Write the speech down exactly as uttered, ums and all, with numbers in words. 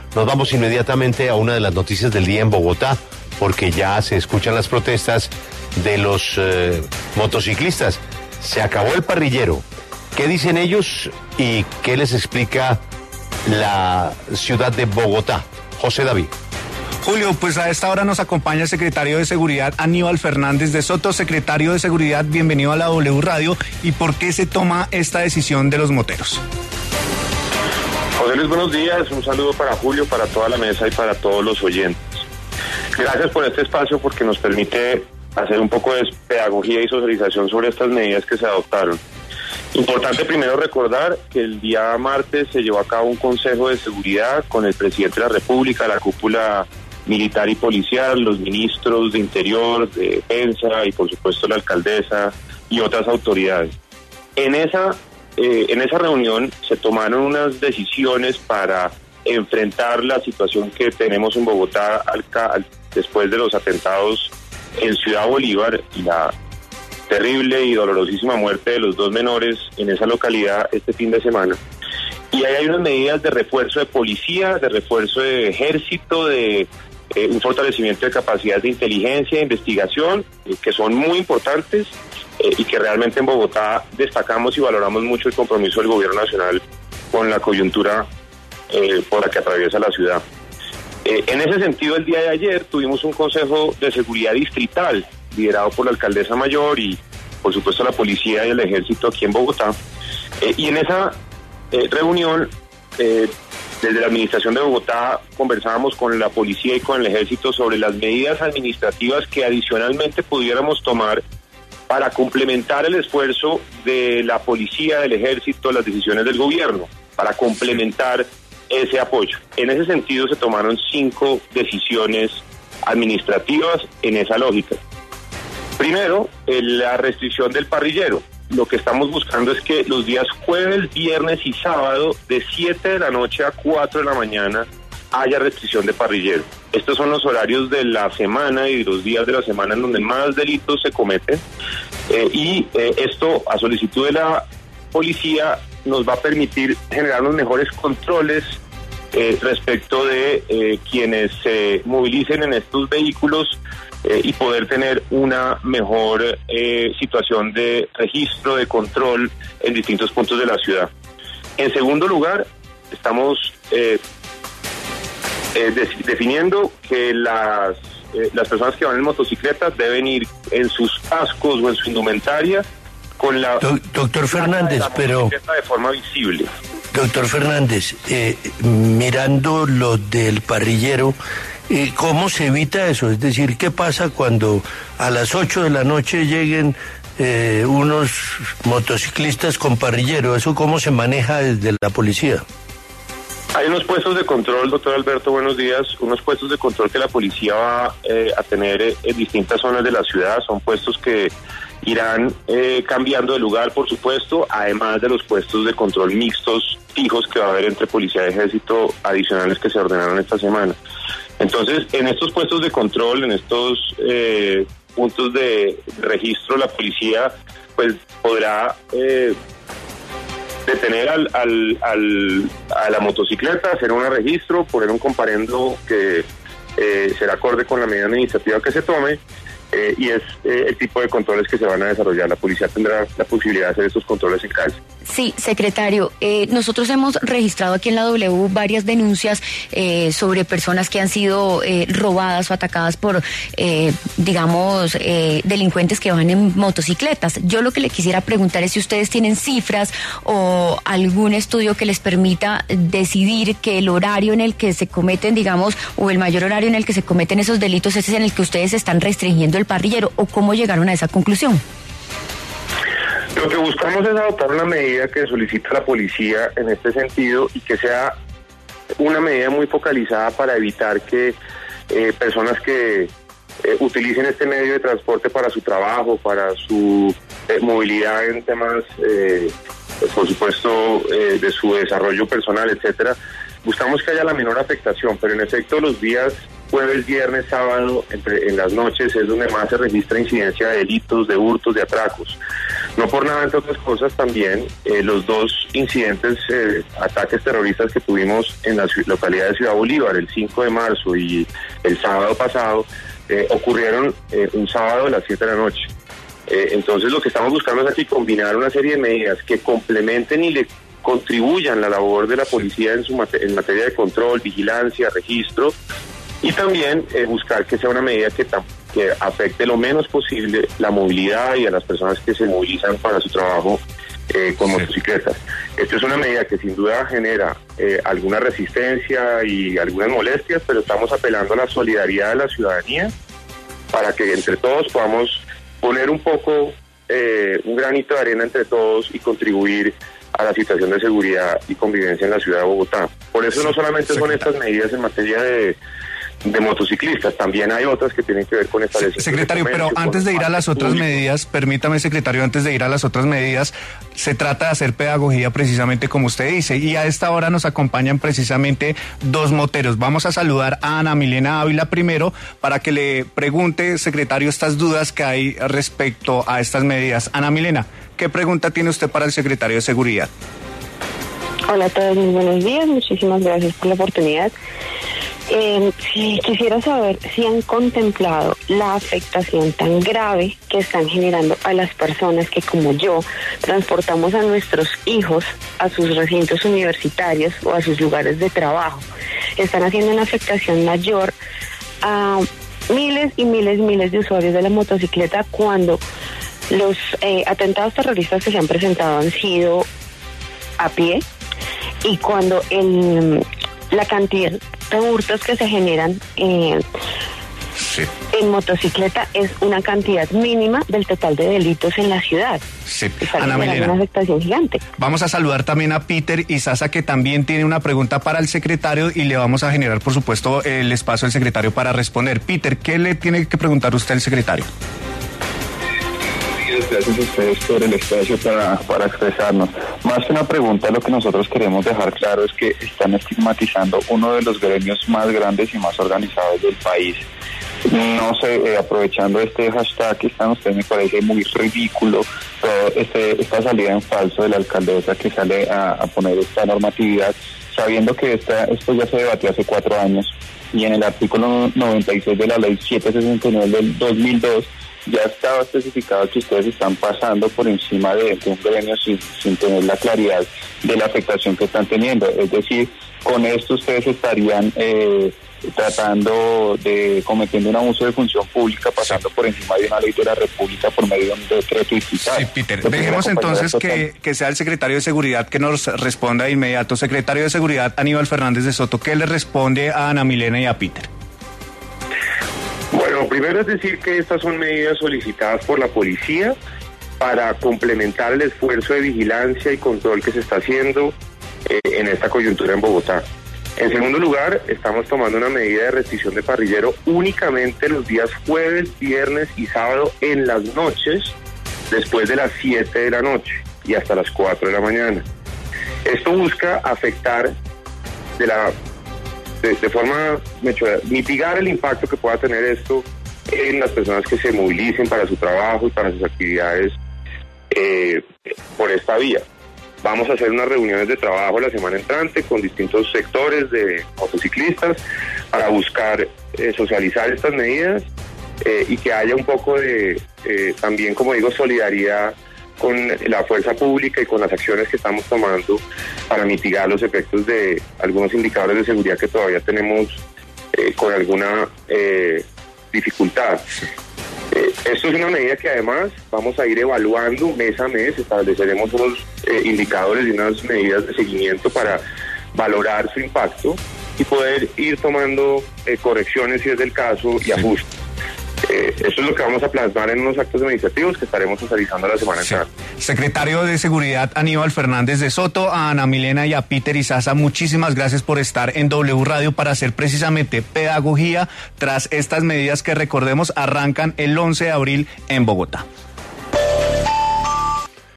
nos vamos inmediatamente a una de las noticias del día en Bogotá, porque ya se escuchan las protestas de los eh, motociclistas. Se acabó el parrillero. ¿Qué dicen ellos y qué les explica la ciudad de Bogotá? José David. Julio, pues a esta hora nos acompaña el secretario de Seguridad Aníbal Fernández de Soto. Secretario de Seguridad, bienvenido a la W Radio. ¿Y por qué se toma esta decisión de los moteros? José Luis, buenos días. Un saludo para Julio, para toda la mesa y para todos los oyentes. Gracias por este espacio porque nos permite hacer un poco de pedagogía y socialización sobre estas medidas que se adoptaron. Importante primero recordar que el día martes se llevó a cabo un consejo de seguridad con el presidente de la República, la cúpula militar y policial, los ministros de Interior, de Defensa y por supuesto la alcaldesa y otras autoridades. En esa, eh, en esa reunión se tomaron unas decisiones para enfrentar la situación que tenemos en Bogotá al, al, después de los atentados en Ciudad Bolívar y la terrible y dolorosísima muerte de los dos menores en esa localidad este fin de semana. Y ahí hay unas medidas de refuerzo de policía, de refuerzo de ejército, de eh, un fortalecimiento de capacidad de inteligencia e investigación, eh, que son muy importantes eh, y que realmente en Bogotá destacamos y valoramos mucho el compromiso del gobierno nacional con la coyuntura eh, por la que atraviesa la ciudad. Eh, en ese sentido, el día de ayer tuvimos un consejo de seguridad distrital liderado por la alcaldesa mayor y por supuesto la policía y el ejército aquí en Bogotá. Eh, y en esa eh, reunión, eh, desde la administración de Bogotá, conversábamos con la policía y con el ejército sobre las medidas administrativas que adicionalmente pudiéramos tomar para complementar el esfuerzo de la policía, del ejército, las decisiones del gobierno, para complementar ese apoyo. En ese sentido se tomaron cinco decisiones administrativas en esa lógica. Primero, eh, la restricción del parrillero. Lo que estamos buscando es que los días jueves, viernes y sábado, de siete de la noche a cuatro de la mañana, haya restricción de parrillero. Estos son los horarios de la semana y los días de la semana en donde más delitos se cometen. Eh, y eh, esto, a solicitud de la policía, nos va a permitir generar unos mejores controles eh, respecto de eh, quienes se movilicen en estos vehículos, Eh, y poder tener una mejor eh, situación de registro, de control en distintos puntos de la ciudad. En segundo lugar, estamos eh, eh, de, definiendo que las, eh, las personas que van en motocicletas deben ir en sus cascos o en su indumentaria con la... Do, doctor Fernández, la pero... de forma visible. Doctor Fernández, eh, mirando lo del parrillero, Eh, ¿cómo se evita eso? Es decir, ¿qué pasa cuando a las ocho de la noche lleguen eh, unos motociclistas con parrillero? ¿Eso cómo se maneja desde la policía? Hay unos puestos de control, doctor Alberto, buenos días, unos puestos de control que la policía va eh, a tener eh, en distintas zonas de la ciudad. Son puestos que irán eh, cambiando de lugar, por supuesto, además de los puestos de control mixtos fijos que va a haber entre policía y ejército adicionales que se ordenaron esta semana. Entonces, en estos puestos de control, en estos eh, puntos de registro, la policía pues podrá eh, detener al, al, al, a la motocicleta, hacer un registro, poner un comparendo que eh, será acorde con la medida administrativa que se tome. Eh, y es eh, el tipo de controles que se van a desarrollar. La policía tendrá la posibilidad de hacer estos controles en calle. Sí, secretario, eh, nosotros hemos registrado aquí en la W varias denuncias eh, sobre personas que han sido eh, robadas o atacadas por, eh, digamos, eh, delincuentes que van en motocicletas. Yo lo que le quisiera preguntar es si ustedes tienen cifras o algún estudio que les permita decidir que el horario en el que se cometen, digamos, o el mayor horario en el que se cometen esos delitos, ese es en el que ustedes están restringiendo el parrillero, o cómo llegaron a esa conclusión. Lo que buscamos es adoptar una medida que solicita la policía en este sentido y que sea una medida muy focalizada para evitar que eh, personas que eh, utilicen este medio de transporte para su trabajo, para su eh, movilidad en temas, eh, por supuesto, eh, de su desarrollo personal, etcétera. Buscamos que haya la menor afectación, pero en efecto los días jueves, viernes, sábado, entre, en las noches es donde más se registra incidencia de delitos, de hurtos, de atracos. No por nada, entre otras cosas, también eh, los dos incidentes, eh, ataques terroristas que tuvimos en la localidad de Ciudad Bolívar el cinco de marzo y el sábado pasado, eh, ocurrieron eh, un sábado a las siete de la noche. Eh, entonces lo que estamos buscando es aquí combinar una serie de medidas que complementen y le contribuyan la labor de la policía en, su mate- en materia de control, vigilancia, registro, y también eh, buscar que sea una medida que, tam- que afecte lo menos posible la movilidad y a las personas que se movilizan para su trabajo eh, con sí. motocicletas. Esto es una medida que sin duda genera eh, alguna resistencia y algunas molestias, pero estamos apelando a la solidaridad de la ciudadanía para que entre todos podamos poner un poco, eh, un granito de arena entre todos y contribuir a la situación de seguridad y convivencia en la ciudad de Bogotá. Por eso no solamente son estas medidas en materia de, de motociclistas, también hay otras que tienen que ver con esta ley. Secretario, pero antes de ir a las otras medidas, permítame, secretario, antes de ir a las otras medidas, se trata de hacer pedagogía precisamente como usted dice, y a esta hora nos acompañan precisamente dos moteros. Vamos a saludar a Ana Milena Ávila primero para que le pregunte, secretario, estas dudas que hay respecto a estas medidas. Ana Milena, ¿qué pregunta tiene usted para el secretario de Seguridad? Hola a todos, muy buenos días, muchísimas gracias por la oportunidad. Eh, sí, quisiera saber si han contemplado la afectación tan grave que están generando a las personas que, como yo, transportamos a nuestros hijos a sus recintos universitarios o a sus lugares de trabajo. Están haciendo una afectación mayor a miles y miles y miles de usuarios de la motocicleta cuando los eh, atentados terroristas que se han presentado han sido a pie, y cuando el, la cantidad de hurtos que se generan eh, sí. en motocicleta es una cantidad mínima del total de delitos en la ciudad. Sí. Ana Milena, una afectación gigante. Vamos a saludar también a Peter Izaza, que también tiene una pregunta para el secretario, y le vamos a generar, por supuesto, el espacio al secretario para responder. Peter, ¿qué le tiene que preguntar usted al secretario? Gracias a ustedes por el espacio para, para expresarnos. Más que una pregunta, lo que nosotros queremos dejar claro es que están estigmatizando uno de los gremios más grandes y más organizados del país. No sé, eh, aprovechando este hashtag que están ustedes, me parece muy ridículo todo este, esta salida en falso de la alcaldesa que sale a, a poner esta normatividad, sabiendo que esta, esto ya se debatió hace cuatro años, y en el artículo noventa y seis de la ley setecientos sesenta y nueve del dos mil dos ya estaba especificado que ustedes están pasando por encima de, de un gremio sin, sin tener la claridad de la afectación que están teniendo. Es decir, con esto ustedes estarían eh, tratando de, cometiendo un abuso de función pública, pasando por encima de una ley de la República por medio de un decreto digital. Sí, Peter, dejemos entonces que, que sea el secretario de Seguridad que nos responda de inmediato. Secretario de Seguridad, Aníbal Fernández de Soto, ¿qué le responde a Ana Milena y a Peter? Bueno, primero es decir que estas son medidas solicitadas por la policía para complementar el esfuerzo de vigilancia y control que se está haciendo eh, en esta coyuntura en Bogotá. En segundo lugar, estamos tomando una medida de restricción de parrillero únicamente los días jueves, viernes y sábado en las noches, después de las siete de la noche y hasta las cuatro de la mañana. Esto busca afectar de la de, de forma mitigar el impacto que pueda tener esto en las personas que se movilicen para su trabajo y para sus actividades eh, por esta vía. Vamos a hacer unas reuniones de trabajo la semana entrante con distintos sectores de motociclistas para buscar eh, socializar estas medidas eh, y que haya un poco de, eh, también, como digo, solidaridad con la fuerza pública y con las acciones que estamos tomando para mitigar los efectos de algunos indicadores de seguridad que todavía tenemos eh, con alguna eh, dificultad. Eh, esto es una medida que además vamos a ir evaluando mes a mes, estableceremos unos eh, indicadores y unas medidas de seguimiento para valorar su impacto y poder ir tomando eh, correcciones si es del caso y ajustes. Eh, eso es lo que vamos a plasmar en unos actos administrativos que estaremos realizando la semana sí. entrante. Secretario de Seguridad Aníbal Fernández de Soto, a Ana Milena y a Peter Izaza, muchísimas gracias por estar en W Radio para hacer precisamente pedagogía tras estas medidas que, recordemos, arrancan el once de abril en Bogotá.